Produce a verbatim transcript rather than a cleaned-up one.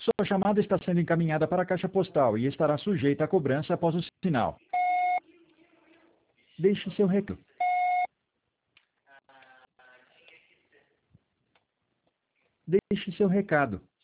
Sua chamada está sendo encaminhada para a caixa postal e estará sujeita à cobrança após o sinal. Deixe seu recado. Deixe seu recado.